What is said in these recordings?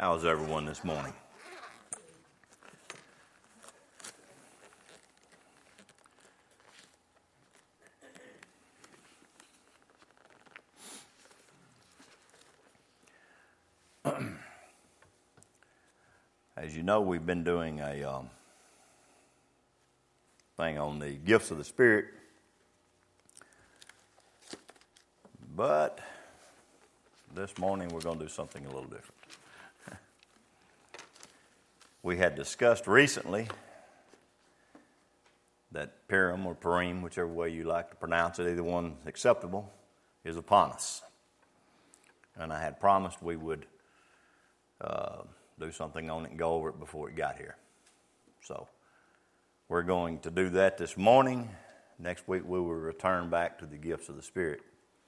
How's everyone this morning? As you know, we've been doing a thing on the gifts of the Spirit, but this morning we're going to do something a little different. We had discussed recently that Purim or Purim, whichever way you like to pronounce it, either one acceptable, is upon us. And I had promised we would do something on it and go over it before it got here. So we're going to do that this morning. Next week we will return back to the gifts of the Spirit.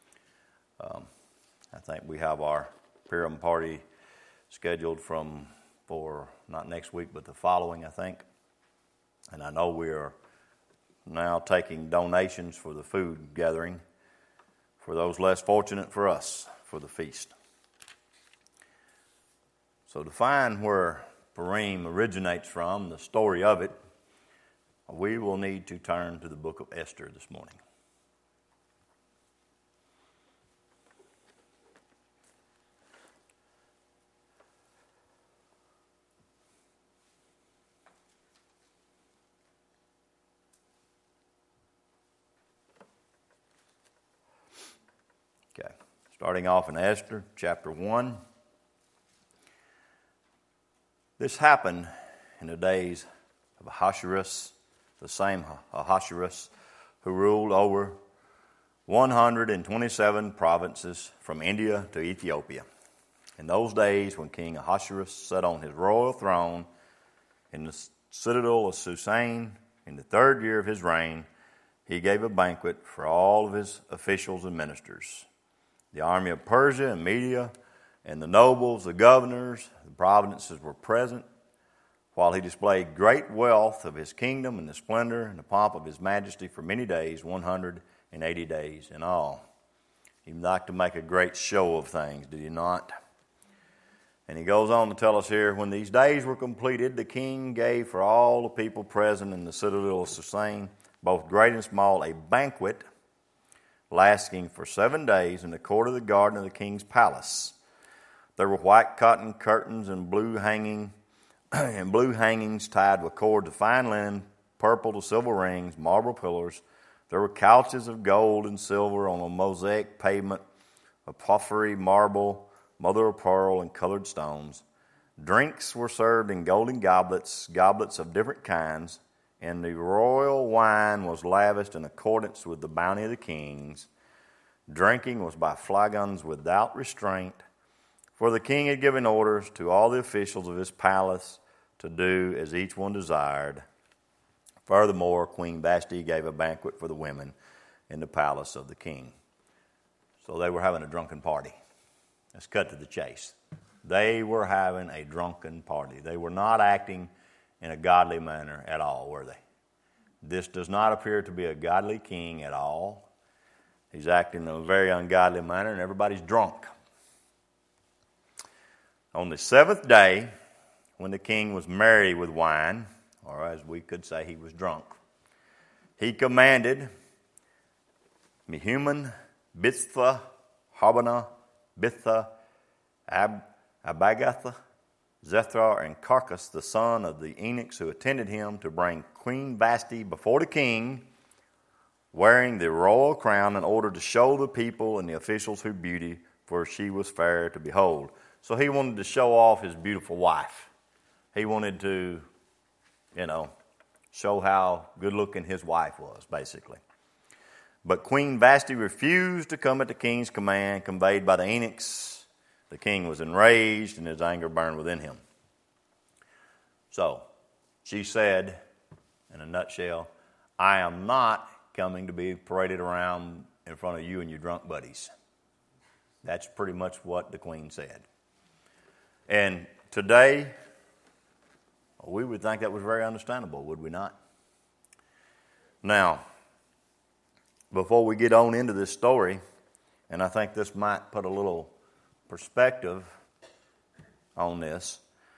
I think we have our Purim party scheduled for not next week, but the following, I think. And I know we are now taking donations for the food gathering for those less fortunate for us for the feast. So to find where Purim originates from, the story of it, we will need to turn to the book of Esther this morning. Okay, starting off in Esther chapter 1. This happened in the days of Ahasuerus, the same Ahasuerus who ruled over 127 provinces from India to Ethiopia. In those days when King Ahasuerus sat on his royal throne in the citadel of Susan in the 3rd year of his reign, he gave a banquet for all of his officials and ministers. The army of Persia and Media and the nobles, the governors, the provinces were present, while he displayed great wealth of his kingdom and the splendor and the pomp of his majesty for many days, 180 days in all. He'd like to make a great show of things, did he not? And he goes on to tell us here, when these days were completed, the king gave for all the people present in the citadel of Susan, both great and small, a banquet lasting for 7 days in the court of the garden of the king's palace. There were white cotton curtains and blue hangings tied with cords of fine linen, purple to silver rings, marble pillars. There were couches of gold and silver on a mosaic pavement of porphyry, marble, mother of pearl, and colored stones. Drinks were served in golden goblets, goblets of different kinds, and the royal wine was lavished in accordance with the bounty of the kings. Drinking was by flagons without restraint, for the king had given orders to all the officials of his palace to do as each one desired. Furthermore, Queen Vashti gave a banquet for the women in the palace of the king. So they were having a drunken party. Let's cut to the chase. They were having a drunken party. They were not acting in a godly manner at all, were they? This does not appear to be a godly king at all. He's acting in a very ungodly manner, and everybody's drunk. On the 7th day, when the king was merry with wine, or as we could say, he was drunk, he commanded Mehuman, Biztha, Harbona, Bitha, Abagatha, Zethar, and Carcas, the son of the eunuchs who attended him, to bring Queen Vashti before the king, wearing the royal crown, in order to show the people and the officials her beauty, for she was fair to behold. So he wanted to show off his beautiful wife. He wanted to, show how good-looking his wife was, basically. But Queen Vashti refused to come at the king's command conveyed by the eunuchs. The king was enraged, and his anger burned within him. So she said, in a nutshell, I am not coming to be paraded around in front of you and your drunk buddies. That's pretty much what the queen said. And today, we would think that was very understandable, would we not? Now, before we get on into this story, and I think this might put a little perspective on this.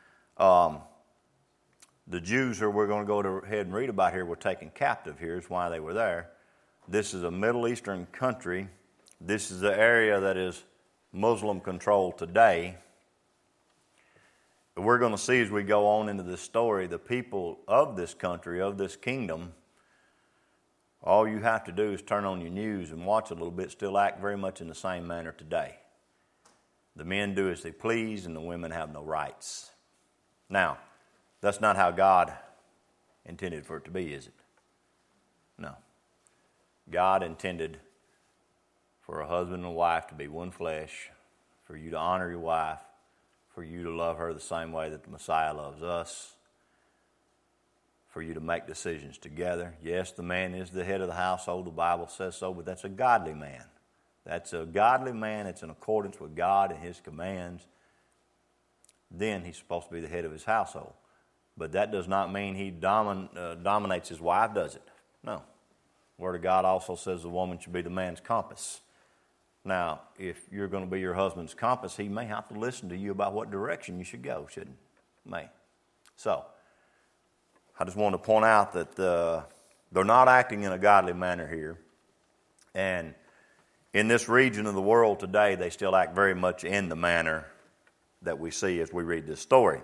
The Jews who we're going to go ahead and read about here were taken captive. Here's why they were there. This is a Middle Eastern country. This is the area that is Muslim controlled today. We're going to see as we go on into this story, the people of this country, of this kingdom, all you have to do is turn on your news and watch a little bit, still act very much in the same manner today. The men do as they please and the women have no rights. Now, that's not how God intended for it to be, is it? No. God intended for a husband and a wife to be one flesh, for you to honor your wife, for you to love her the same way that the Messiah loves us, for you to make decisions together. Yes, the man is the head of the household, the Bible says so, but that's a godly man. That's a godly man. It's in accordance with God and His commands. Then he's supposed to be the head of his household. But that does not mean he dominates his wife, does it? No. The Word of God also says the woman should be the man's compass. Now, if you're going to be your husband's compass, he may have to listen to you about what direction you should go, shouldn't he? May. So, I just want to point out that they're not acting in a godly manner here. And in this region of the world today, they still act very much in the manner that we see as we read this story.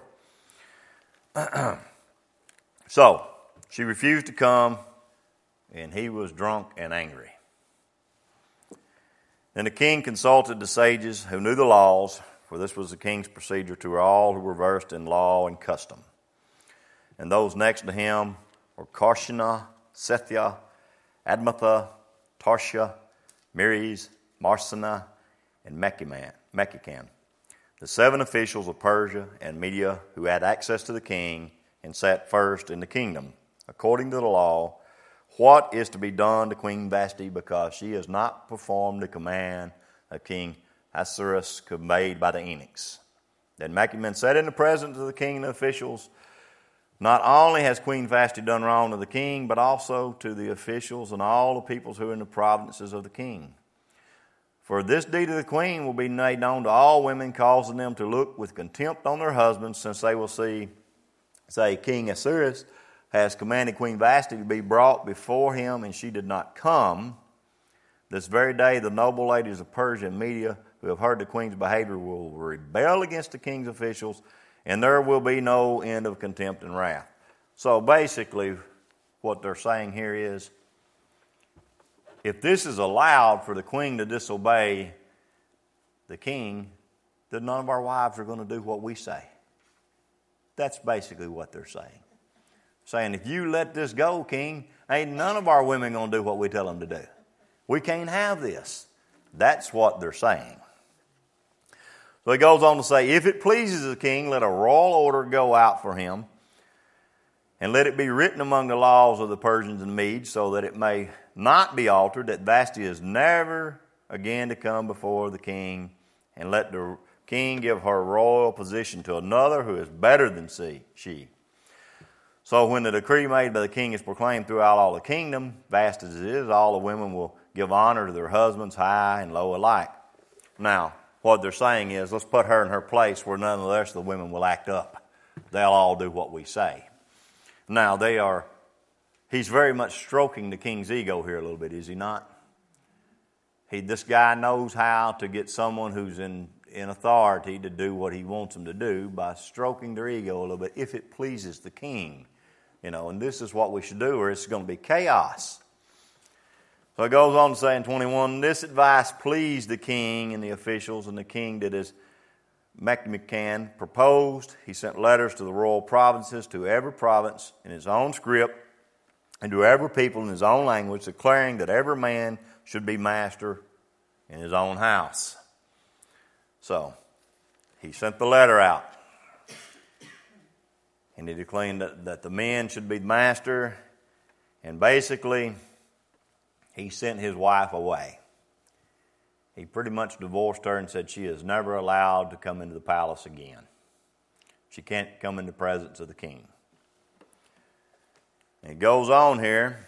So, she refused to come, and he was drunk and angry. Then the king consulted the sages who knew the laws, for this was the king's procedure to all who were versed in law and custom. And those next to him were Karshena, Sethia, Admatha, Tarsha, Meres, Marsena, and Mechican, the 7 officials of Persia and Media who had access to the king and sat first in the kingdom, according to the law, what is to be done to Queen Vashti because she has not performed the command of King Ahasuerus conveyed by the eunuchs. Then Mechican said in the presence of the king and the officials, not only has Queen Vashti done wrong to the king, but also to the officials and all the peoples who are in the provinces of the king. For this deed of the queen will be made known to all women, causing them to look with contempt on their husbands, since they will say, King Ahasuerus has commanded Queen Vashti to be brought before him, and she did not come. This very day the noble ladies of Persia and Media who have heard the queen's behavior will rebel against the king's officials, and there will be no end of contempt and wrath. So basically what they're saying here is, if this is allowed for the queen to disobey the king, then none of our wives are going to do what we say. That's basically what they're saying. Saying, if you let this go, king, ain't none of our women going to do what we tell them to do. We can't have this. That's what they're saying. So he goes on to say, if it pleases the king, let a royal order go out for him, and let it be written among the laws of the Persians and Medes, so that it may not be altered, that Vashti is never again to come before the king, and let the king give her royal position to another who is better than she. So when the decree made by the king is proclaimed throughout all the kingdom, vast as it is, all the women will give honor to their husbands, high and low alike. Now, what they're saying is, let's put her in her place where none of the rest of the women will act up. They'll all do what we say. Now, he's very much stroking the king's ego here a little bit, is he not? This guy knows how to get someone who's in authority to do what he wants them to do by stroking their ego a little bit, if it pleases the king. And this is what we should do, or it's going to be chaos. So it goes on to say in 21, this advice pleased the king and the officials, and the king did as Mechican proposed. He sent letters to the royal provinces, to every province in his own script, and to every people in his own language, declaring that every man should be master in his own house. So, he sent the letter out. And he declared that the men should be master. And basically, he sent his wife away. He pretty much divorced her and said she is never allowed to come into the palace again. She can't come in the presence of the king. And it goes on here.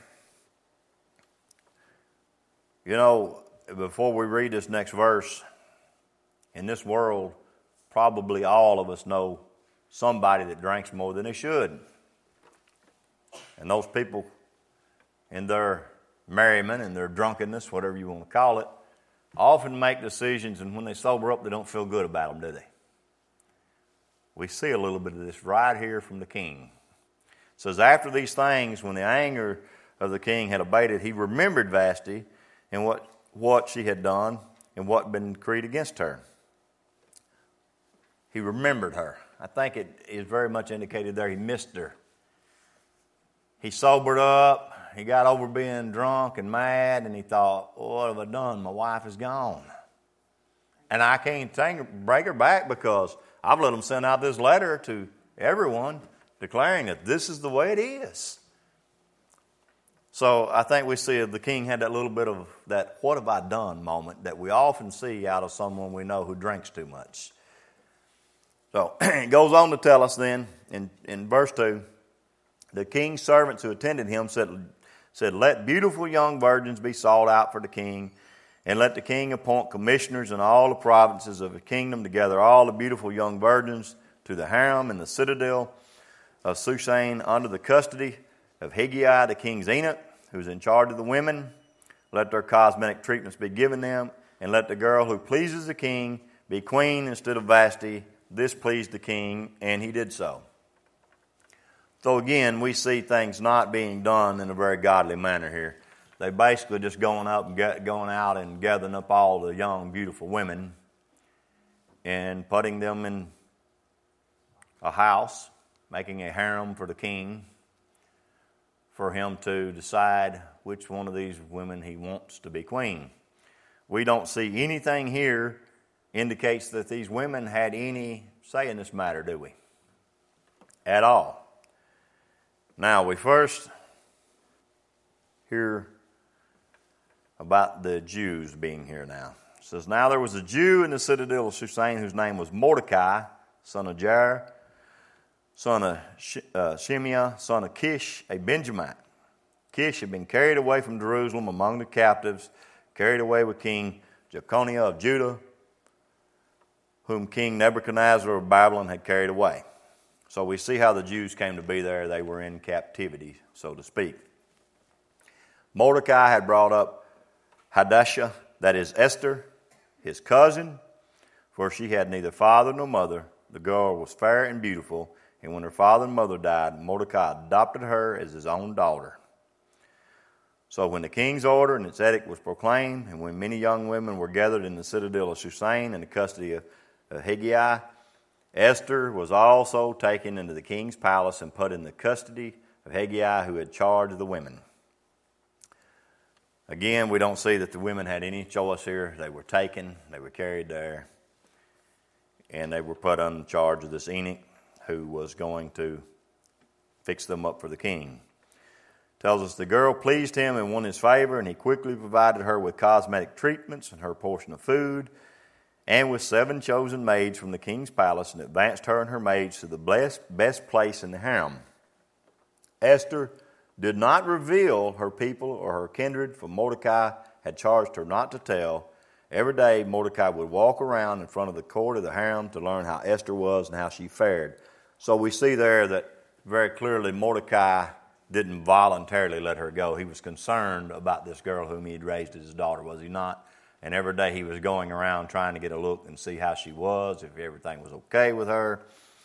Before we read this next verse, in this world, probably all of us know somebody that drinks more than they should. And those people, in their merriment and their drunkenness, whatever you want to call it, often make decisions, and when they sober up, they don't feel good about them, do they? We see a little bit of this right here from the king. It says, after these things, when the anger of the king had abated, he remembered Vashti and what she had done and what had been decreed against her. He remembered her. I think it is very much indicated there he missed her. He sobered up. He got over being drunk and mad, and he thought, what have I done? My wife is gone. And I can't bring her back because I've let them send out this letter to everyone declaring that this is the way it is. So I think we see the king had that little bit of that what have I done moment that we often see out of someone we know who drinks too much. So it goes on to tell us then in verse 2, the king's servants who attended him said, let beautiful young virgins be sought out for the king, and let the king appoint commissioners in all the provinces of the kingdom to gather all the beautiful young virgins to the harem and the citadel of Shushan under the custody of Hegai, the king's eunuch, who is in charge of the women. Let their cosmetic treatments be given them, and let the girl who pleases the king be queen instead of Vashti. This pleased the king, and he did so. So again, we see things not being done in a very godly manner here. They basically just going out and gathering up all the young, beautiful women and putting them in a house, making a harem for the king, for him to decide which one of these women he wants to be queen. We don't see anything here indicates that these women had any say in this matter, do we? At all. Now, we first hear about the Jews being here now. It says, now there was a Jew in the citadel of Shushan whose name was Mordecai, son of Jair, son of Shimei, son of Kish, a Benjamite. Kish had been carried away from Jerusalem among the captives, carried away with King Jeconiah of Judah, whom King Nebuchadnezzar of Babylon had carried away. So we see how the Jews came to be there. They were in captivity, so to speak. Mordecai had brought up Hadassah, that is Esther, his cousin, for she had neither father nor mother. The girl was fair and beautiful, and when her father and mother died, Mordecai adopted her as his own daughter. So when the king's order and its edict was proclaimed, and when many young women were gathered in the citadel of Shushan in the custody of Hegai, Esther was also taken into the king's palace and put in the custody of Hegai, who had charge of the women. Again, we don't see that the women had any choice here. They were taken, they were carried there, and they were put under charge of this eunuch who was going to fix them up for the king. Tells us the girl pleased him and won his favor, and he quickly provided her with cosmetic treatments and her portion of food, and with 7 chosen maids from the king's palace, and advanced her and her maids to the best place in the harem. Esther did not reveal her people or her kindred, for Mordecai had charged her not to tell. Every day Mordecai would walk around in front of the court of the harem to learn how Esther was and how she fared. So we see there that very clearly Mordecai didn't voluntarily let her go. He was concerned about this girl whom he had raised as his daughter, was he not? And every day he was going around trying to get a look and see how she was, if everything was okay with her.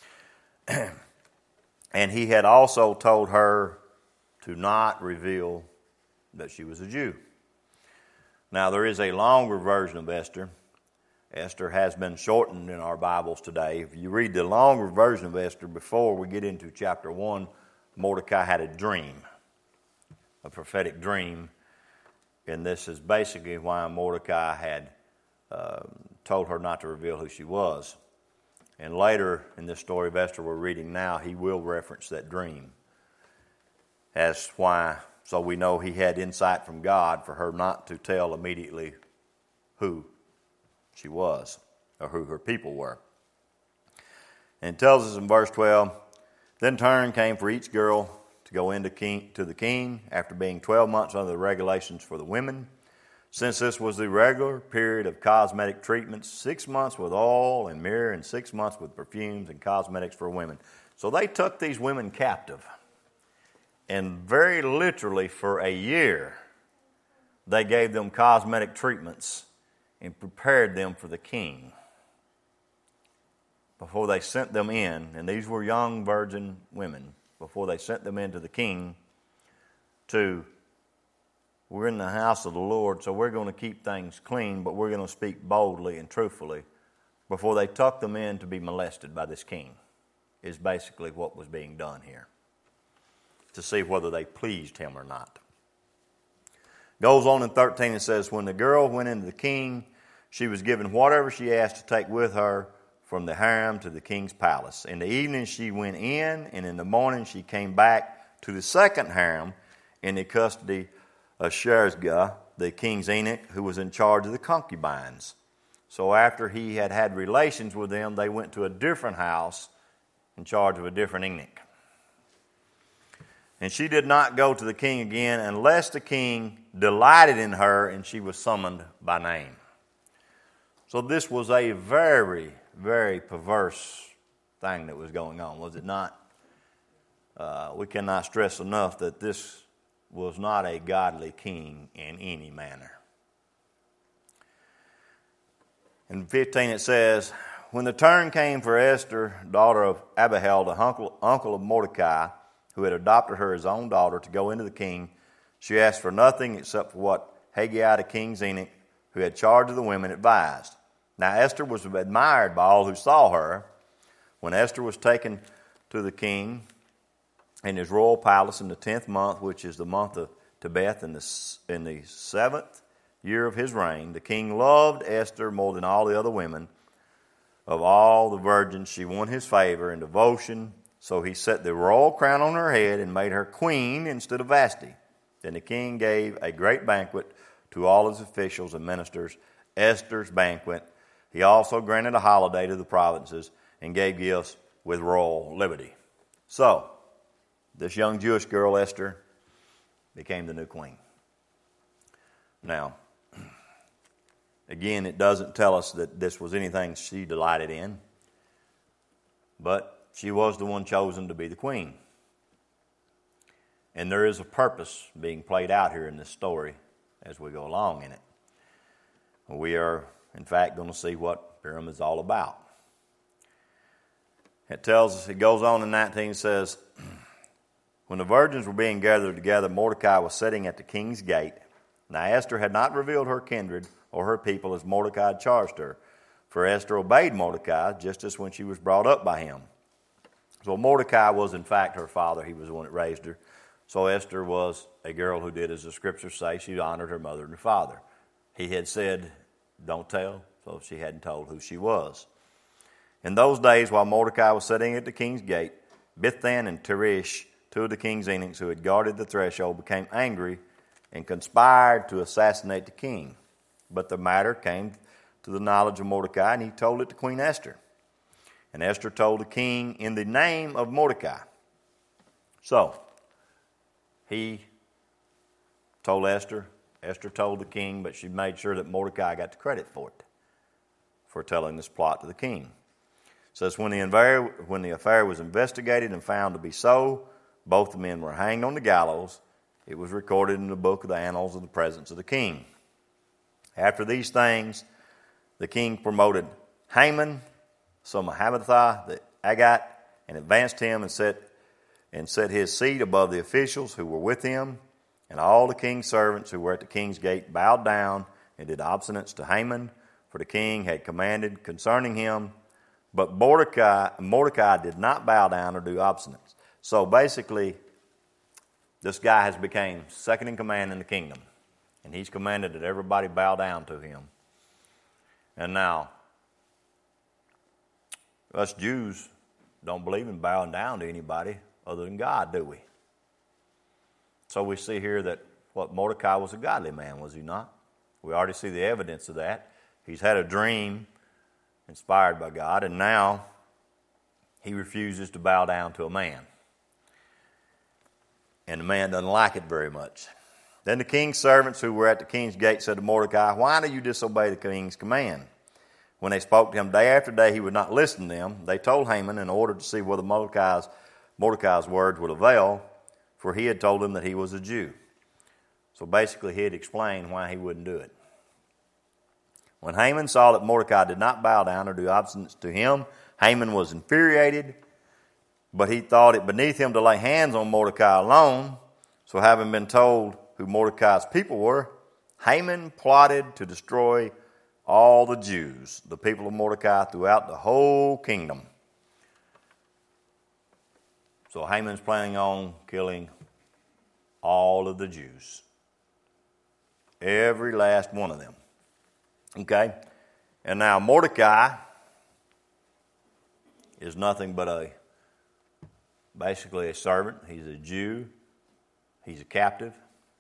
And he had also told her to not reveal that she was a Jew. Now, there is a longer version of Esther. Esther has been shortened in our Bibles today. If you read the longer version of Esther before we get into chapter 1, Mordecai had a dream, a prophetic dream. And this is basically why Mordecai had told her not to reveal who she was. And later in this story of Esther we're reading now, he will reference that dream. That's why, so we know he had insight from God for her not to tell immediately who she was or who her people were. And it tells us in verse 12, then turn came for each girl to go in to the king after being 12 months under the regulations for the women. Since this was the regular period of cosmetic treatments, 6 months with oil and myrrh and 6 months with perfumes and cosmetics for women. So they took these women captive. And very literally for a year, they gave them cosmetic treatments and prepared them for the king before they sent them in. And these were young virgin women. Before they sent them into the king we're in the house of the Lord, so we're going to keep things clean, but we're going to speak boldly and truthfully before they tuck them in to be molested by this king, is basically what was being done here, to see whether they pleased him or not. Goes on in 13 and says, when the girl went into the king, she was given whatever she asked to take with her from the harem to the king's palace. In the evening she went in, and in the morning she came back to the second harem in the custody of Sherazga, the king's eunuch, who was in charge of the concubines. So after he had had relations with them, they went to a different house in charge of a different eunuch. And she did not go to the king again unless the king delighted in her and she was summoned by name. So this was a very, very perverse thing that was going on, was it not? We cannot stress enough that this was not a godly king in any manner. In 15 it says, when the turn came for Esther, daughter of Abihail, the uncle of Mordecai, who had adopted her as own daughter, to go into the king, she asked for nothing except for what Haggai, the king's eunuch, who had charge of the women, advised. Now Esther was admired by all who saw her. When Esther was taken to the king in his royal palace in the 10th month, which is the month of Tebeth, in the 7th year of his reign, the king loved Esther more than all the other women. Of all the virgins, she won his favor and devotion, so he set the royal crown on her head and made her queen instead of Vashti. Then the king gave a great banquet to all his officials and ministers, Esther's banquet. He also granted a holiday to the provinces and gave gifts with royal liberty. So, this young Jewish girl, Esther, became the new queen. Now, again, it doesn't tell us that this was anything she delighted in, but she was the one chosen to be the queen. And there is a purpose being played out here in this story as we go along in it. We are, in fact, going to see what Purim is all about. It tells us, it goes on in 19, says, when the virgins were being gathered together, Mordecai was sitting at the king's gate. Now Esther had not revealed her kindred or her people as Mordecai had charged her, for Esther obeyed Mordecai just as when she was brought up by him. So Mordecai was in fact her father. He was the one that raised her. So Esther was a girl who did as the scriptures say. She honored her mother and her father. He had said, don't tell, so she hadn't told who she was. In those days, while Mordecai was sitting at the king's gate, Bithan and Teresh, two of the king's eunuchs who had guarded the threshold, became angry and conspired to assassinate the king. But the matter came to the knowledge of Mordecai, and he told it to Queen Esther. And Esther told the king in the name of Mordecai. So, he told Esther. Esther told the king, but she made sure that Mordecai got the credit for it, for telling this plot to the king. It says, when the affair was investigated and found to be so, both the men were hanged on the gallows. It was recorded in the book of the annals of the presence of the king. After these things, the king promoted Haman, son of Hammedatha, the Agagite, and advanced him and set his seat above the officials who were with him. And all the king's servants who were at the king's gate bowed down and did obeisance to Haman, for the king had commanded concerning him. But Mordecai did not bow down or do obeisance. So basically, this guy has become second in command in the kingdom. And he's commanded that everybody bow down to him. And now, us Jews don't believe in bowing down to anybody other than God, do we? So we see here that Mordecai was a godly man, was he not? We already see the evidence of that. He's had a dream inspired by God, and now he refuses to bow down to a man. And the man doesn't like it very much. Then the king's servants who were at the king's gate said to Mordecai, "Why do you disobey the king's command?" When they spoke to him day after day, he would not listen to them. They told Haman in order to see whether Mordecai's words would avail, for he had told them that he was a Jew. So basically, he had explained why he wouldn't do it. When Haman saw that Mordecai did not bow down or do obeisance to him, Haman was infuriated, but he thought it beneath him to lay hands on Mordecai alone. So having been told who Mordecai's people were, Haman plotted to destroy all the Jews, the people of Mordecai, throughout the whole kingdom. So Haman's planning on killing all of the Jews. Every last one of them. Okay? And now Mordecai is nothing but basically a servant. He's a Jew. He's a captive.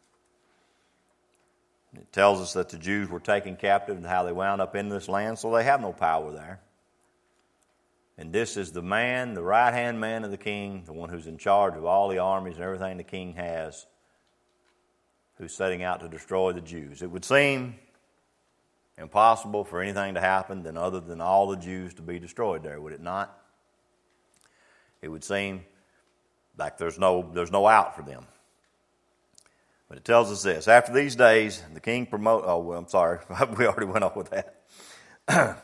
It tells us that the Jews were taken captive and how they wound up in this land, so they have no power there. And this is the man, the right-hand man of the king, the one who's in charge of all the armies and everything the king has, who's setting out to destroy the Jews. It would seem impossible for anything to happen other than all the Jews to be destroyed there, would it not? It would seem like there's no out for them. But it tells us this: after these days, the king we already went on with that.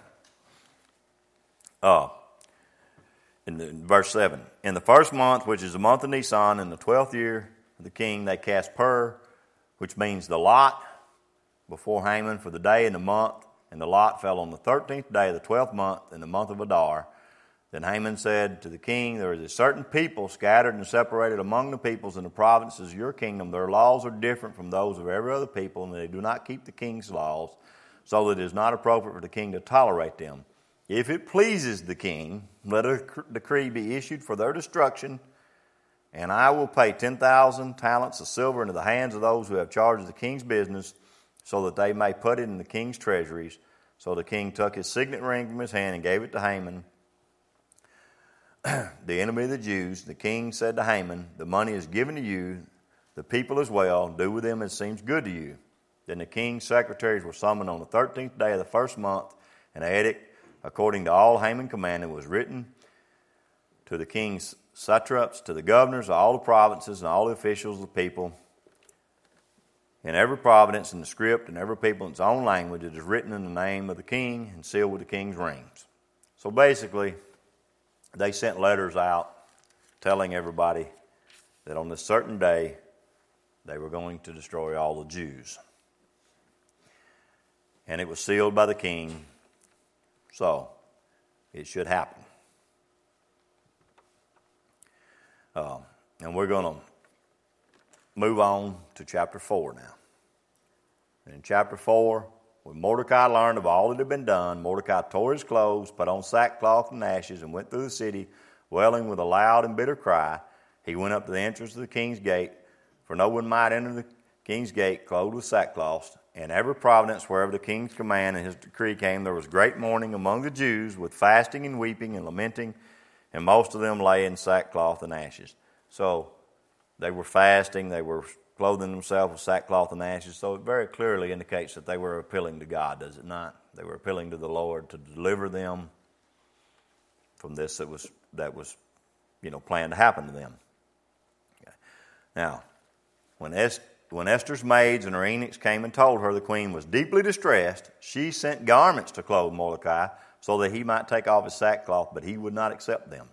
In verse 7, in the first month, which is the month of Nisan, in the 12th year of the king, they cast pur, which means the lot, before Haman for the day and the month, and the lot fell on the 13th day of the 12th month in the month of Adar. Then Haman said to the king, "There is a certain people scattered and separated among the peoples in the provinces of your kingdom. Their laws are different from those of every other people, and they do not keep the king's laws, so that it is not appropriate for the king to tolerate them. If it pleases the king, let a decree be issued for their destruction, and I will pay 10,000 talents of silver into the hands of those who have charge of the king's business, so that they may put it in the king's treasuries." So the king took his signet ring from his hand and gave it to Haman, the enemy of the Jews. The king said to Haman, "The money is given to you, the people as well. Do with them as seems good to you." Then the king's secretaries were summoned on the 13th day of the first month, and an edict, according to all Haman commanded, was written to the king's satraps, to the governors of all the provinces, and all the officials of the people. In every province in the script, and every people in its own language, it is written in the name of the king and sealed with the king's rings. So basically, they sent letters out telling everybody that on this certain day they were going to destroy all the Jews. And it was sealed by the king, so it should happen. And we're going to move on to chapter 4 now. In chapter 4, when Mordecai learned of all that had been done, Mordecai tore his clothes, put on sackcloth and ashes, and went through the city, wailing with a loud and bitter cry. He went up to the entrance of the king's gate, for no one might enter the king's gate clothed with sackcloth. In every province, wherever the king's command and his decree came, there was great mourning among the Jews, with fasting and weeping and lamenting, and most of them lay in sackcloth and ashes. So they were fasting, they were clothing themselves with sackcloth and ashes, so it very clearly indicates that they were appealing to God, does it not? They were appealing to the Lord to deliver them from this that was planned to happen to them. Okay. Now, when Esther's maids and her eunuchs came and told her the queen was deeply distressed, she sent garments to clothe Mordecai so that he might take off his sackcloth, but he would not accept them.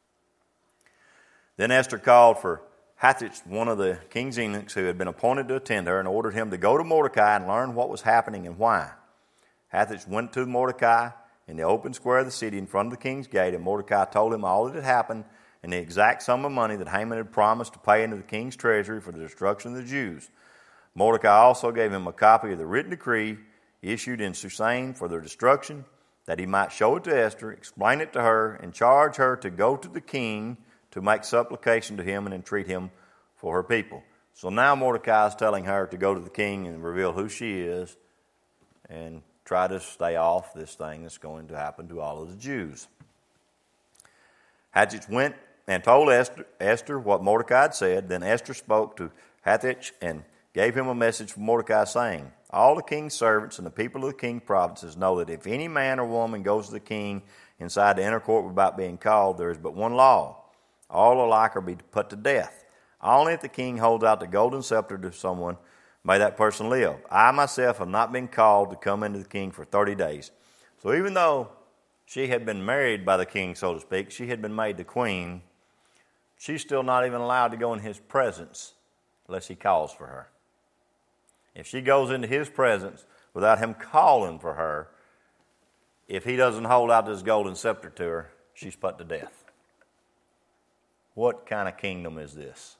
Then Esther called for Hathach, one of the king's eunuchs who had been appointed to attend her, and ordered him to go to Mordecai and learn what was happening and why. Hathach went to Mordecai in the open square of the city in front of the king's gate, and Mordecai told him all that had happened and the exact sum of money that Haman had promised to pay into the king's treasury for the destruction of the Jews. Mordecai also gave him a copy of the written decree issued in Susan for their destruction, that he might show it to Esther, explain it to her, and charge her to go to the king to make supplication to him and entreat him for her people. So now Mordecai is telling her to go to the king and reveal who she is and try to stay off this thing that's going to happen to all of the Jews. Hathach went and told Esther what Mordecai had said. Then Esther spoke to Hathach and gave him a message from Mordecai, saying, all the king's servants and the people of the king's provinces know that if any man or woman goes to the king inside the inner court without being called, there is but one law. All alike are be put to death. Only if the king holds out the golden scepter to someone, may that person live. I myself have not been called to come into the king for 30 days. So even though she had been married by the king, so to speak, she had been made the queen, she's still not even allowed to go in his presence unless he calls for her. If she goes into his presence without him calling for her, if he doesn't hold out this golden scepter to her, she's put to death. What kind of kingdom is this?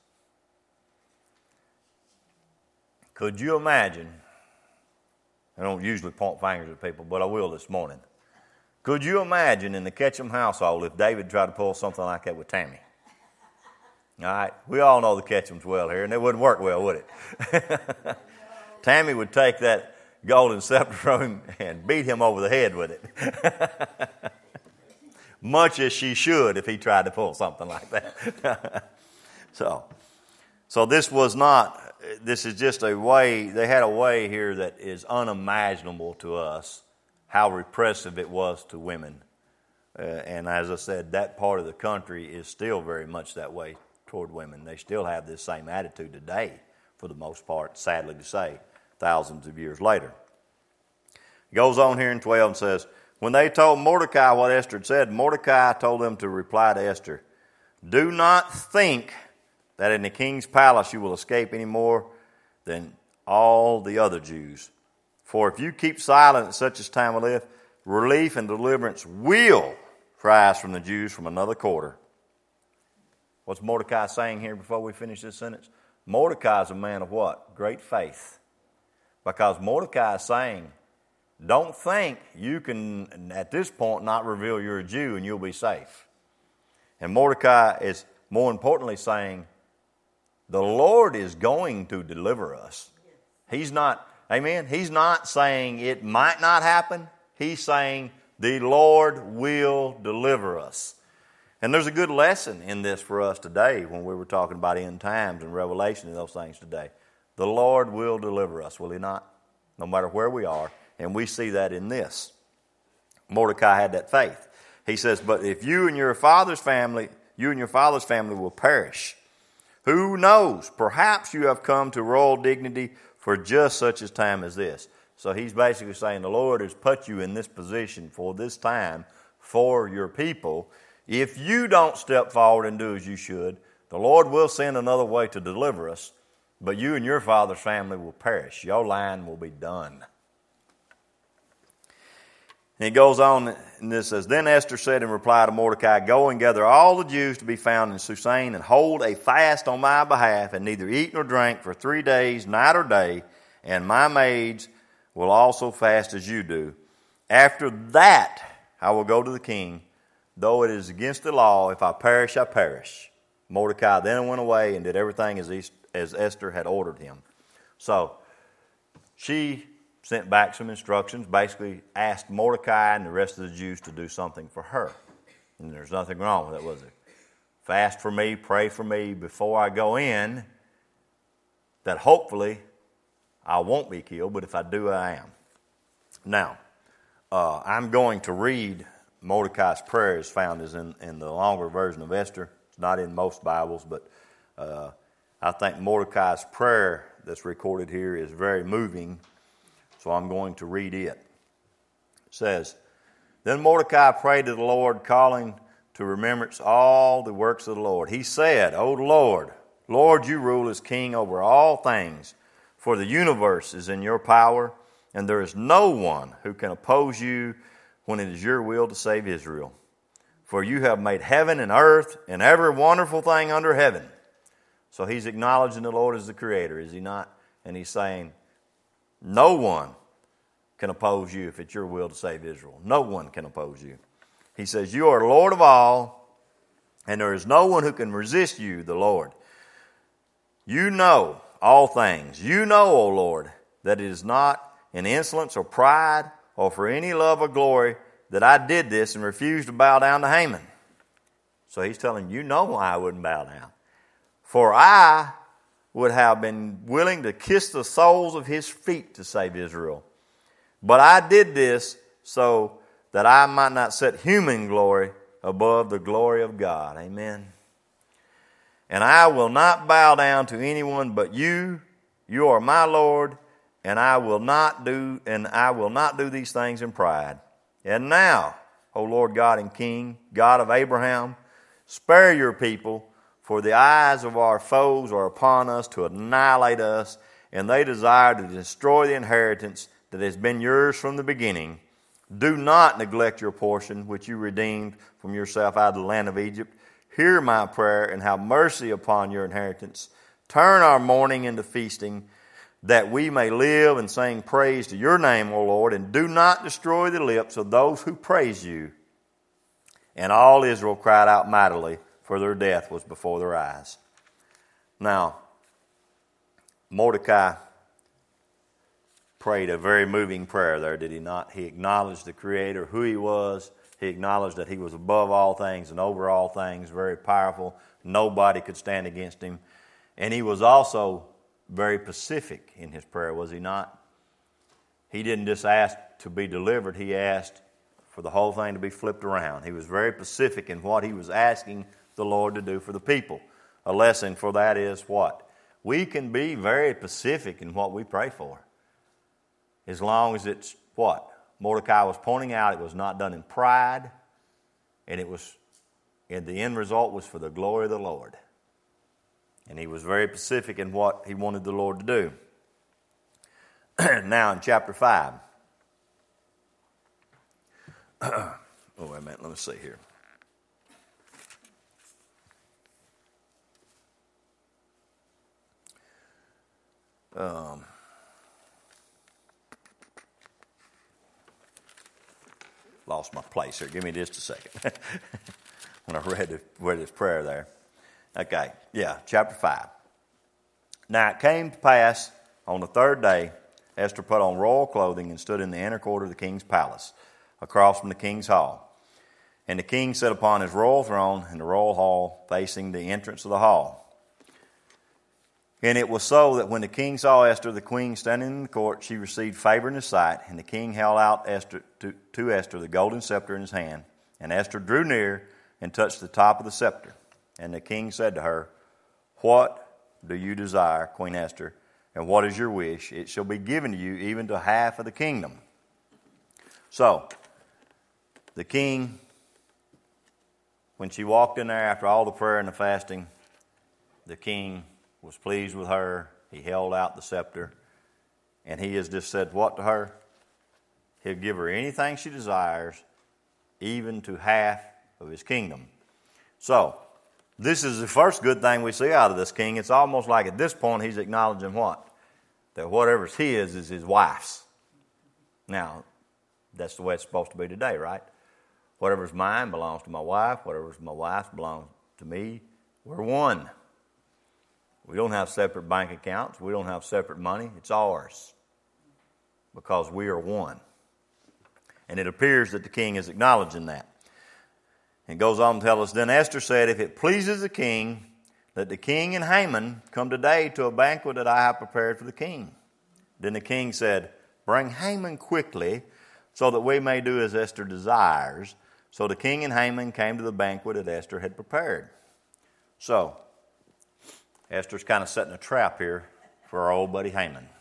Could you imagine? I don't usually point fingers at people, but I will this morning. Could you imagine in the Ketchum household if David tried to pull something like that with Tammy? All right, we all know the Ketchums well here, and it wouldn't work well, would it? Tammy would take that golden scepter from him and beat him over the head with it. Much as she should if he tried to pull something like that. So this is just a way, they had a way here that is unimaginable to us, how repressive it was to women. And as I said, that part of the country is still very much that way toward women. They still have this same attitude today, for the most part, sadly to say, thousands of years later. It goes on here in 12 and says, when they told Mordecai what Esther had said, Mordecai told them to reply to Esther, do not think that in the king's palace you will escape any more than all the other Jews. For if you keep silent at such a time as this, relief and deliverance will rise from the Jews from another quarter. What's Mordecai saying here before we finish this sentence? Mordecai is a man of what? Great faith. Because Mordecai is saying, don't think you can, at this point, not reveal you're a Jew and you'll be safe. And Mordecai is, more importantly, saying, the Lord is going to deliver us. He's not, amen? He's not saying it might not happen. He's saying the Lord will deliver us. And there's a good lesson in this for us today when we were talking about end times and Revelation and those things today. The Lord will deliver us, will He not? No matter where we are. And we see that in this. Mordecai had that faith. He says, but if you and your father's family will perish. Who knows? Perhaps you have come to royal dignity for just such a time as this. So he's basically saying the Lord has put you in this position for this time for your people. If you don't step forward and do as you should, the Lord will send another way to deliver us, but you and your father's family will perish. Your line will be done. And it goes on, and this says, then Esther said in reply to Mordecai, go and gather all the Jews to be found in Susan and hold a fast on my behalf and neither eat nor drink for 3 days, night or day, and my maids will also fast as you do. After that, I will go to the king, though it is against the law. If I perish, I perish. Mordecai then went away and did everything as Esther had ordered him. So she sent back some instructions, basically asked Mordecai and the rest of the Jews to do something for her. And there's nothing wrong with that, was there? Fast for me, pray for me before I go in, that hopefully I won't be killed, but if I do, I am. Now, I'm going to read Mordecai's prayer as found is in the longer version of Esther. It's not in most Bibles, but I think Mordecai's prayer that's recorded here is very moving. So I'm going to read it. It says, then Mordecai prayed to the Lord, calling to remembrance all the works of the Lord. He said, O Lord, Lord, you rule as king over all things, for the universe is in your power, and there is no one who can oppose you when it is your will to save Israel. For you have made heaven and earth and every wonderful thing under heaven. So he's acknowledging the Lord as the creator, is he not? And he's saying, no one can oppose you if it's your will to save Israel. No one can oppose you. He says, you are Lord of all, and there is no one who can resist you, the Lord. You know all things. You know, O Lord, that it is not in insolence or pride or for any love or glory that I did this and refused to bow down to Haman. So he's telling you know why I wouldn't bow down. For I would have been willing to kiss the soles of his feet to save Israel. But I did this so that I might not set human glory above the glory of God. Amen. And I will not bow down to anyone but you. You are my Lord, and I will not do these things in pride. And now, O Lord God and King, God of Abraham, spare your people, for the eyes of our foes are upon us to annihilate us, and they desire to destroy the inheritance that has been yours from the beginning. Do not neglect your portion, which you redeemed from yourself out of the land of Egypt. Hear my prayer and have mercy upon your inheritance. Turn our mourning into feasting, that we may live and sing praise to your name, O Lord, and do not destroy the lips of those who praise you. And all Israel cried out mightily, for their death was before their eyes. Now, Mordecai prayed a very moving prayer there, did he not? He acknowledged the Creator, who he was. He acknowledged that he was above all things and over all things, very powerful. Nobody could stand against him. And he was also very pacific in his prayer, was he not? He didn't just ask to be delivered. He asked for the whole thing to be flipped around. He was very pacific in what he was asking the Lord to do for the people. A lesson for that is what? We can be very pacific in what we pray for, as long as it's what? Mordecai was pointing out it was not done in pride, and the end result was for the glory of the Lord. And he was very specific in what he wanted the Lord to do. Now in chapter 5. Oh, wait a minute, let me see here. Lost my place here. Give me just a second. When I read this prayer there. Okay, chapter 5. Now it came to pass on the third day, Esther put on royal clothing and stood in the inner court of the king's palace, across from the king's hall. And the king sat upon his royal throne in the royal hall, facing the entrance of the hall. And it was so that when the king saw Esther, the queen, standing in the court, she received favor in his sight. And the king held out to Esther the golden scepter in his hand. And Esther drew near and touched the top of the scepter. And the king said to her, "What do you desire, Queen Esther? And what is your wish? It shall be given to you, even to half of the kingdom." So, the king, when she walked in there after all the prayer and the fasting, the king was pleased with her. He held out the scepter. And he has just said what to her? He'll give her anything she desires, even to half of his kingdom. So, this is the first good thing we see out of this king. It's almost like at this point he's acknowledging what? That whatever's his is his wife's. Now, that's the way it's supposed to be today, right? Whatever's mine belongs to my wife. Whatever's my wife's belongs to me. We're one. We don't have separate bank accounts. We don't have separate money. It's ours because we are one. And it appears that the king is acknowledging that. It goes on to tell us, then Esther said, "If it pleases the king, let the king and Haman come today to a banquet that I have prepared for the king." Then the king said, "Bring Haman quickly, so that we may do as Esther desires." So the king and Haman came to the banquet that Esther had prepared. So, Esther's kind of setting a trap here for our old buddy Haman.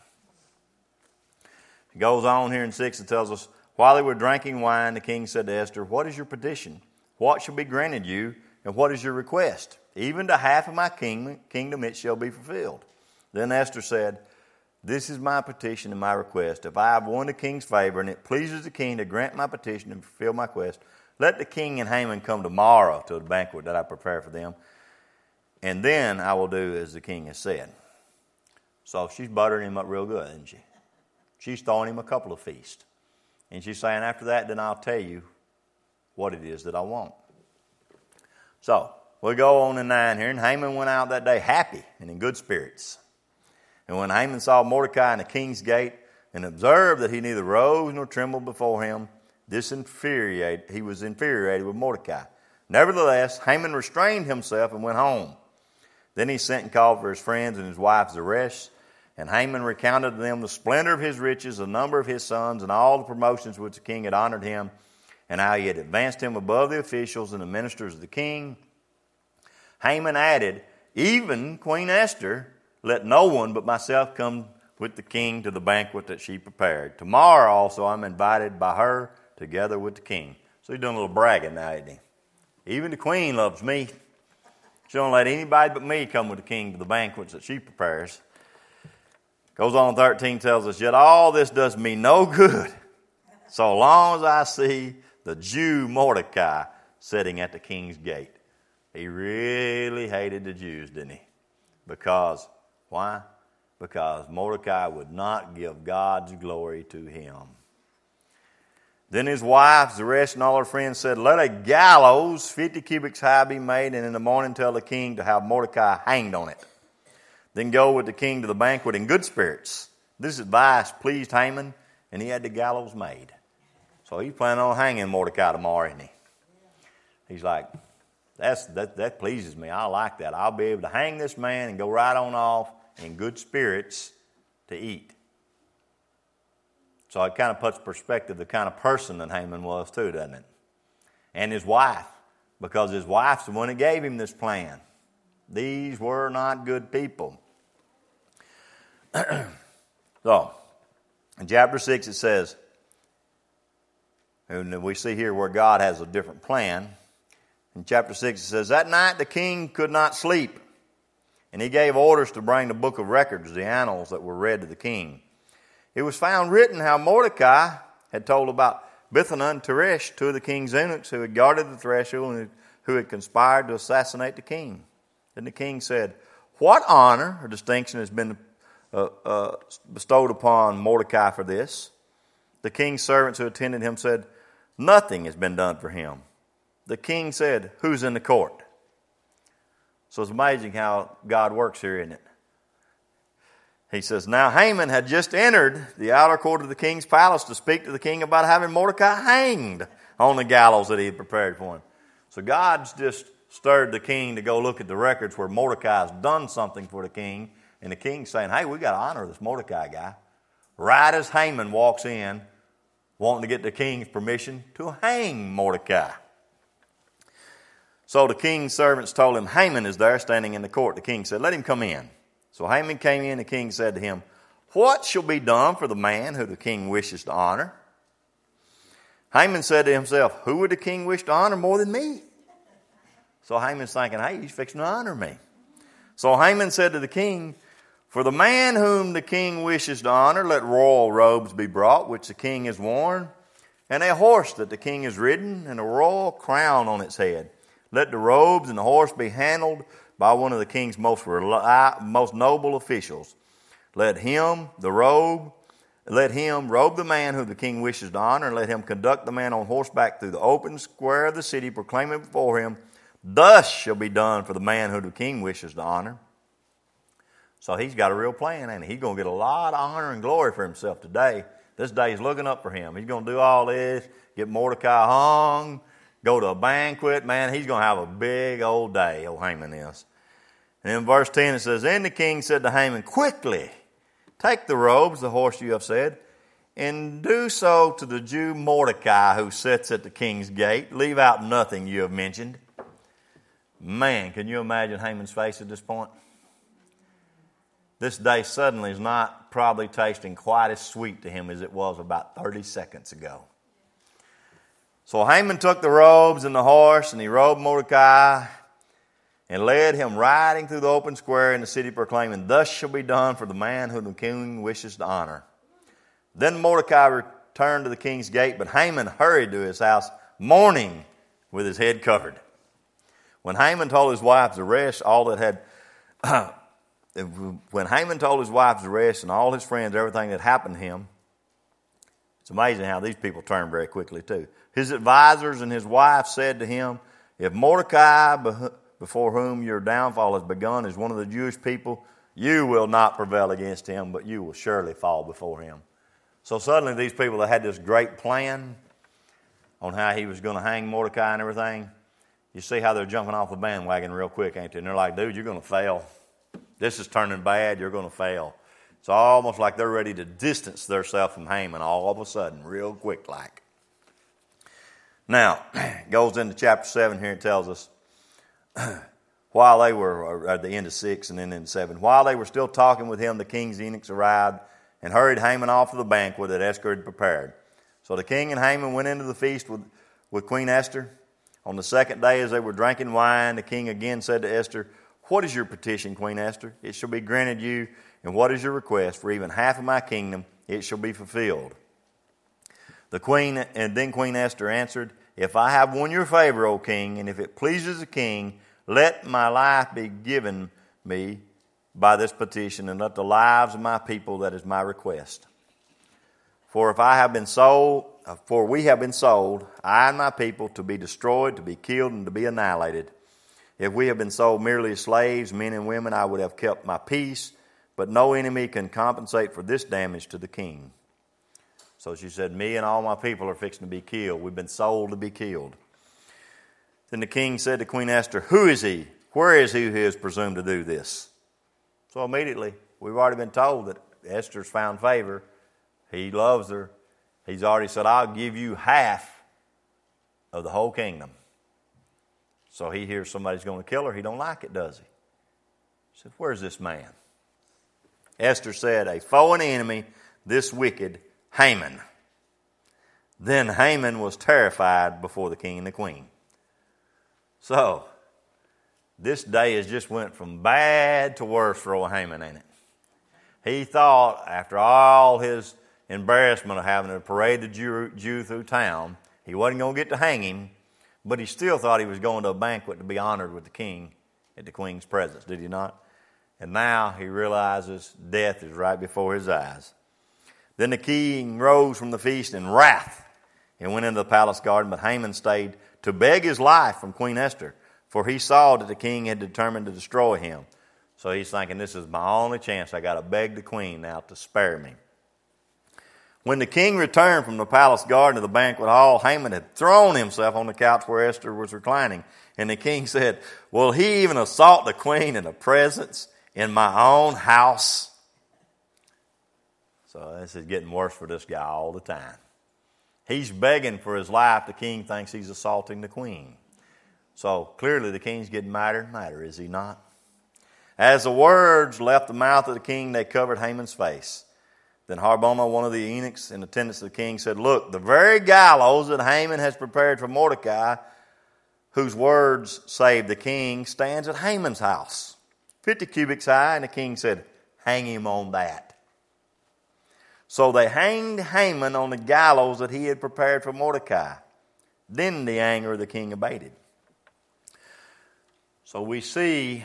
It goes on here in 6, it tells us, while they were drinking wine, the king said to Esther, "What is your petition? What shall be granted you, and what is your request? Even to half of my kingdom it shall be fulfilled." Then Esther said, "This is my petition and my request. If I have won the king's favor, and it pleases the king to grant my petition and fulfill my quest, let the king and Haman come tomorrow to the banquet that I prepare for them, and then I will do as the king has said." So she's buttering him up real good, isn't she? She's throwing him a couple of feasts. And she's saying, after that, then I'll tell you what it is that I want. So, we go on in 9 here, and Haman went out that day happy and in good spirits. And when Haman saw Mordecai in the king's gate, and observed that he neither rose nor trembled before him, he was infuriated with Mordecai. Nevertheless, Haman restrained himself and went home. Then he sent and called for his friends and his wife Zeresh. And Haman recounted to them the splendor of his riches, the number of his sons, and all the promotions which the king had honored him, and how he had advanced him above the officials and the ministers of the king. Haman added, even Queen Esther, let no one but myself come with the king to the banquet that she prepared. Tomorrow also I'm invited by her together with the king. So he's doing a little bragging now, isn't he? Even the queen loves me. She don't let anybody but me come with the king to the banquets that she prepares. Goes on, 13 tells us, yet all this does me no good, so long as I see the Jew Mordecai sitting at the king's gate. He really hated the Jews, didn't he? Because, why? Because Mordecai would not give God's glory to him. Then his wife, Zeresh, and all her friends said, let a gallows 50 cubits high be made, and in the morning tell the king to have Mordecai hanged on it. Then go with the king to the banquet in good spirits. This advice pleased Haman, and he had the gallows made. So he's planning on hanging Mordecai tomorrow, isn't he? He's like, that pleases me. I like that. I'll be able to hang this man and go right on off in good spirits to eat. So it kind of puts perspective the kind of person that Haman was too, doesn't it? And his wife, because his wife's the one that gave him this plan. These were not good people. So, in chapter 6 it says, and we see here where God has a different plan. In chapter 6 it says, that night the king could not sleep, and he gave orders to bring the book of records, the annals that were read to the king. It was found written how Mordecai had told about Bigthan and Teresh, two of the king's eunuchs who had guarded the threshold and who had conspired to assassinate the king. Then the king said, what honor or distinction has been bestowed upon Mordecai for this? The king's servants who attended him said, nothing has been done for him. The king said, who's in the court? So it's amazing how God works here, isn't it? He says, now Haman had just entered the outer court of the king's palace to speak to the king about having Mordecai hanged on the gallows that he had prepared for him. So God's just stirred the king to go look at the records where Mordecai's done something for the king. And the king's saying, hey, we got to honor this Mordecai guy. Right as Haman walks in, wanting to get the king's permission to hang Mordecai. So the king's servants told him, Haman is there standing in the court. The king said, let him come in. So Haman came in. The king said to him, what shall be done for the man who the king wishes to honor? Haman said to himself, who would the king wish to honor more than me? So Haman's thinking, hey, he's fixing to honor me. So Haman said to the king, for the man whom the king wishes to honor, let royal robes be brought, which the king has worn, and a horse that the king has ridden, and a royal crown on its head. Let the robes and the horse be handled by one of the king's most noble officials. Let him robe the man who the king wishes to honor, and let him conduct the man on horseback through the open square of the city, proclaiming before him, thus shall be done for the man who the king wishes to honor. So he's got a real plan, and he's going to get a lot of honor and glory for himself today. This day is looking up for him. He's going to do all this, get Mordecai hung, go to a banquet. Man, he's going to have a big old day, old Haman is. And in verse 10 it says, then the king said to Haman, quickly, take the robes, the horse you have said, and do so to the Jew Mordecai who sits at the king's gate. Leave out nothing you have mentioned. Man, can you imagine Haman's face at this point? This day suddenly is not probably tasting quite as sweet to him as it was about 30 seconds ago. So Haman took the robes and the horse, and he robed Mordecai and led him riding through the open square in the city, proclaiming, thus shall be done for the man whom the king wishes to honor. Then Mordecai returned to the king's gate, but Haman hurried to his house, mourning with his head covered. When Haman told his wife Zeresh and all his friends everything that happened to him, it's amazing how these people turn very quickly too. His advisors and his wife said to him, if Mordecai, before whom your downfall has begun, is one of the Jewish people, you will not prevail against him, but you will surely fall before him. So suddenly these people that had this great plan on how he was going to hang Mordecai and everything, You see how they're jumping off the bandwagon real quick, ain't they? And they're like, dude, you're going to fail. This is turning bad. You're going to fail. It's almost like they're ready to distance themselves from Haman all of a sudden, real quick like. Now, it goes into chapter 7 here and tells us, while they were, at the end of 6 and then in 7, while they were still talking with him, the king's eunuchs arrived and hurried Haman off to the banquet that Esther had prepared. So the king and Haman went into the feast with Queen Esther. On the second day, as they were drinking wine, the king again said to Esther, "What is your petition, Queen Esther? It shall be granted you. And what is your request? For even half of my kingdom, it shall be fulfilled." Queen Esther answered, "If I have won your favor, O king, and if it pleases the king, let my life be given me by this petition, and let the lives of my people, that is my request. For we have been sold, I and my people, to be destroyed, to be killed, and to be annihilated. If we have been sold merely as slaves, men and women, I would have kept my peace, but no enemy can compensate for this damage to the king." So she said, me and all my people are fixing to be killed. We've been sold to be killed. Then the king said to Queen Esther, "Who is he? Where is he who has presumed to do this?" So immediately, we've already been told that Esther's found favor. He loves her. He's already said, "I'll give you half of the whole kingdom." So he hears somebody's going to kill her. He don't like it, does he? He said, "Where's this man?" Esther said, "A foe and enemy, this wicked Haman." Then Haman was terrified before the king and the queen. So, this day has just went from bad to worse for old Haman, ain't it? He thought, after all his embarrassment of having to parade the Jew through town, he wasn't going to get to hang him, but he still thought he was going to a banquet to be honored with the king at the queen's presence, did he not? And now he realizes death is right before his eyes. Then the king rose from the feast in wrath and went into the palace garden, but Haman stayed to beg his life from Queen Esther, for he saw that the king had determined to destroy him. So he's thinking, this is my only chance. I got to beg the queen now to spare me. When the king returned from the palace garden to the banquet hall, Haman had thrown himself on the couch where Esther was reclining. And the king said, "Will he even assault the queen in the presence in my own house?" So this is getting worse for this guy all the time. He's begging for his life. The king thinks he's assaulting the queen. So clearly the king's getting madder and madder, is he not? As the words left the mouth of the king, they covered Haman's face. Then Harbona, one of the eunuchs in attendance of the king, said, "Look, the very gallows that Haman has prepared for Mordecai, whose words saved the king, stands at Haman's house, 50 cubits high." And the king said, "Hang him on that." So they hanged Haman on the gallows that he had prepared for Mordecai. Then the anger of the king abated. So we see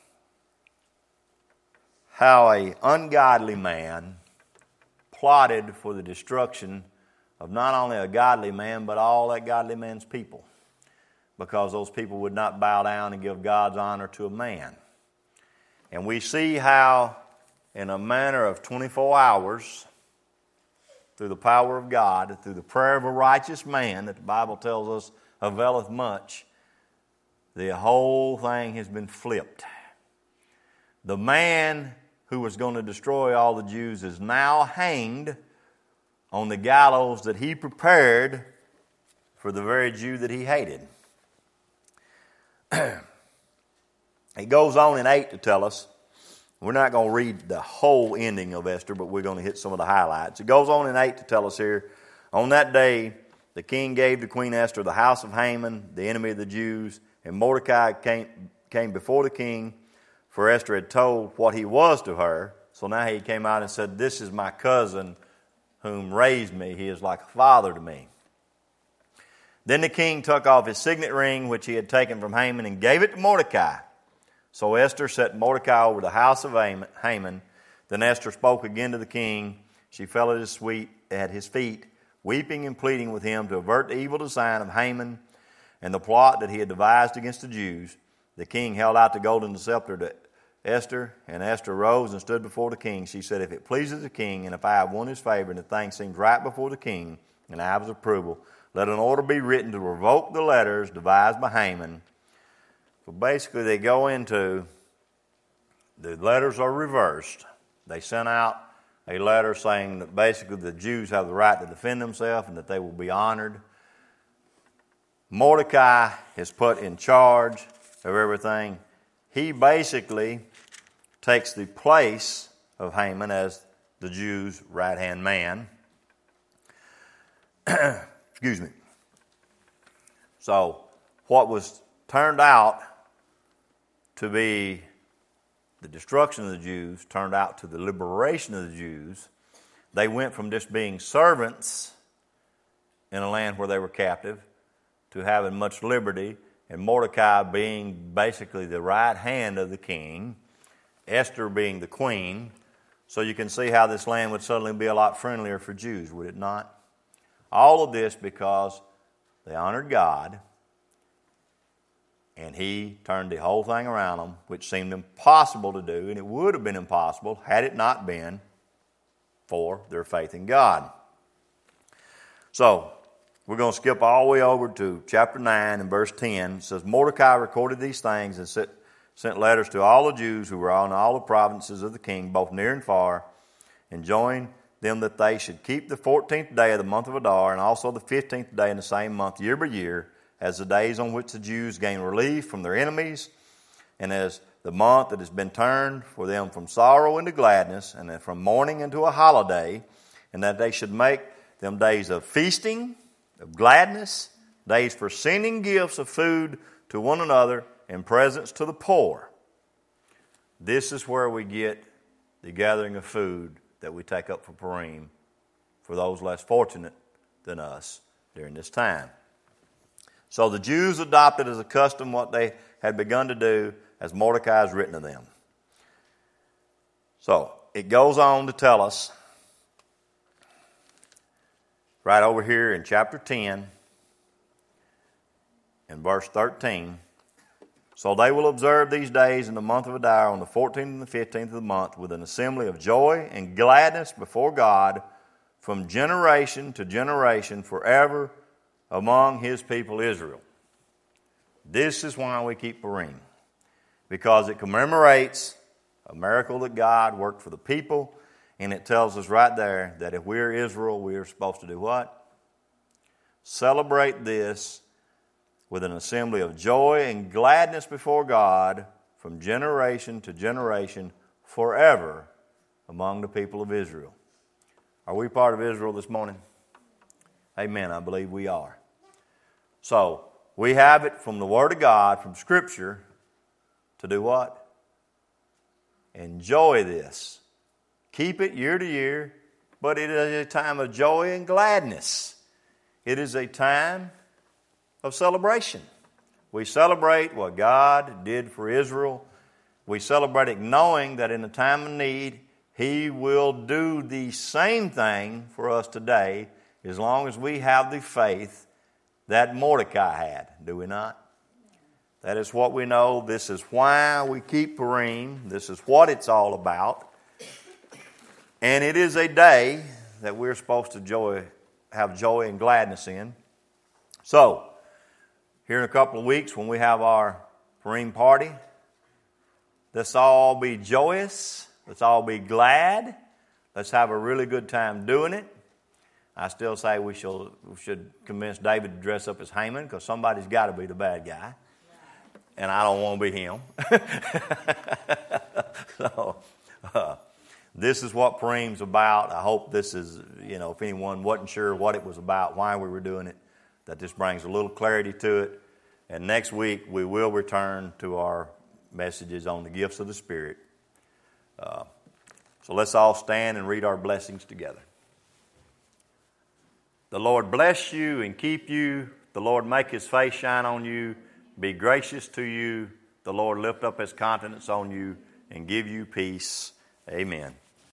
how an ungodly man plotted for the destruction of not only a godly man, but all that godly man's people, because those people would not bow down and give God's honor to a man. And we see how, in a manner of 24 hours, through the power of God, through the prayer of a righteous man that the Bible tells us availeth much, the whole thing has been flipped. The man who was going to destroy all the Jews is now hanged on the gallows that he prepared for the very Jew that he hated. It goes on in 8 to tell us. We're not going to read the whole ending of Esther, but we're going to hit some of the highlights. It goes on in 8 to tell us here, on that day, the king gave to Queen Esther the house of Haman, the enemy of the Jews, and Mordecai came before the king, for Esther had told what he was to her. So now he came out and said, "This is my cousin whom raised me. He is like a father to me." Then the king took off his signet ring, which he had taken from Haman, and gave it to Mordecai. So Esther set Mordecai over the house of Haman. Then Esther spoke again to the king. She fell at his feet, weeping and pleading with him to avert the evil design of Haman and the plot that he had devised against the Jews. The king held out the golden scepter to Esther, and Esther rose and stood before the king. She said, "If it pleases the king, and if I have won his favor, and the thing seems right before the king, and I have his approval, let an order be written to revoke the letters devised by Haman So basically they go into, the letters are reversed. They sent out a letter saying that basically the Jews have the right to defend themselves and that they will be honored. Mordecai is put in charge of everything. He basically takes the place of Haman as the Jews' right-hand man. Excuse me. So what was turned out to be the destruction of the Jews turned out to the liberation of the Jews. They went from just being servants in a land where they were captive to having much liberty, and Mordecai being basically the right hand of the king, Esther being the queen. So you can see how this land would suddenly be a lot friendlier for Jews, would it not? All of this because they honored God, and He turned the whole thing around them, which seemed impossible to do, and it would have been impossible had it not been for their faith in God. So, we're going to skip all the way over to chapter 9 and verse 10. It says, Mordecai recorded these things and sent letters to all the Jews who were in all the provinces of the king, both near and far, and joined them that they should keep the 14th day of the month of Adar, and also the 15th day in the same month, year by year, as the days on which the Jews gain relief from their enemies, and as the month that has been turned for them from sorrow into gladness, and from mourning into a holiday, and that they should make them days of feasting, of gladness, days for sending gifts of food to one another, and presents to the poor. This is where we get the gathering of food that we take up for Purim for those less fortunate than us during this time. So the Jews adopted as a custom what they had begun to do as Mordecai has written to them. So it goes on to tell us right over here in chapter 10 and verse 13. So they will observe these days in the month of Adar on the 14th and the 15th of the month with an assembly of joy and gladness before God from generation to generation forever among His people Israel. This is why we keep Purim, because it commemorates a miracle that God worked for the people, and it tells us right there that if we're Israel, we are supposed to do what? Celebrate this with an assembly of joy and gladness before God from generation to generation forever among the people of Israel. Are we part of Israel this morning? Amen. I believe we are. So, we have it from the Word of God, from Scripture, to do what? Enjoy this. Keep it year to year, but it is a time of joy and gladness. It is a time of celebration. We celebrate what God did for Israel. We celebrate it knowing that in a time of need, He will do the same thing for us today as long as we have the faith that Mordecai had. Do we not? That is what we know. This is why we keep Purim. This is what it's all about. And it is a day that we're supposed to have joy and gladness in. So, here in a couple of weeks when we have our Purim party, let's all be joyous. Let's all be glad. Let's have a really good time doing it. I still say we should convince David to dress up as Haman, because somebody's got to be the bad guy. And I don't want to be him. So, this is what Purim's about. I hope this is, if anyone wasn't sure what it was about, why we were doing it, that this brings a little clarity to it. And next week we will return to our messages on the gifts of the Spirit. So let's all stand and read our blessings together. The Lord bless you and keep you. The Lord make His face shine on you, be gracious to you. The Lord lift up His countenance on you and give you peace. Amen.